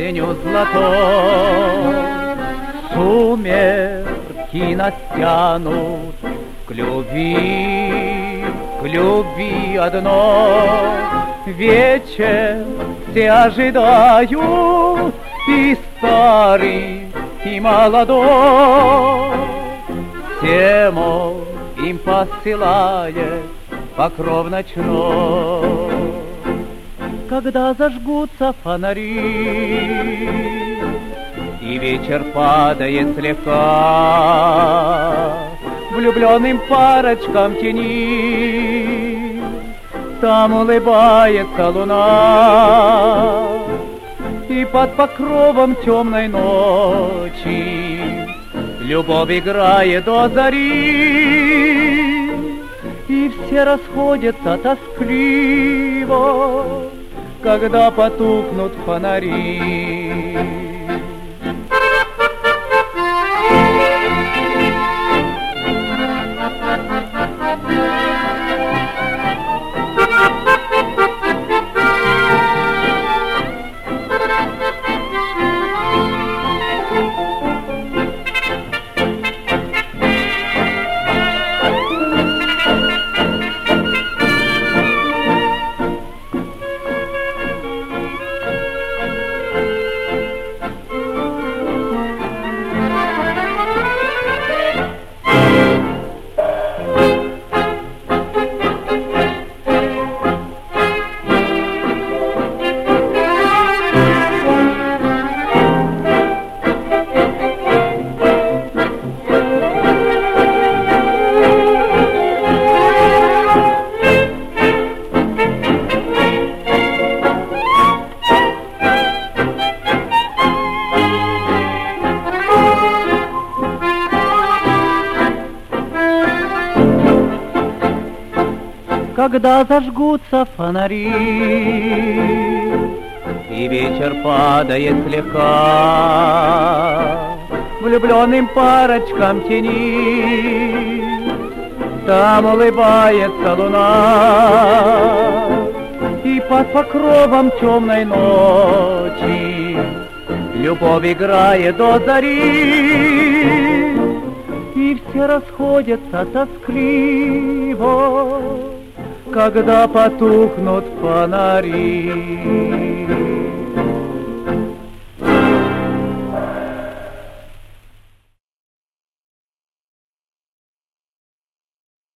осенью золотой. Сумерки настянут к любви одной. Вечер все ожидают, и старый, и молодой. Всем он им посылает покров ночной. Когда зажгутся фонари, и вечер падает слегка, влюбленным парочкам тени, там улыбается луна, и под покровом темной ночи любовь играет до зари, и все расходятся тоскливо, когда потухнут фонари. Когда зажгутся фонари, и вечер падает слегка, влюбленным парочкам тени, там улыбается луна, и под покровом темной ночи любовь играет до зари, и все расходятся тоскливо, когда потухнут фонари.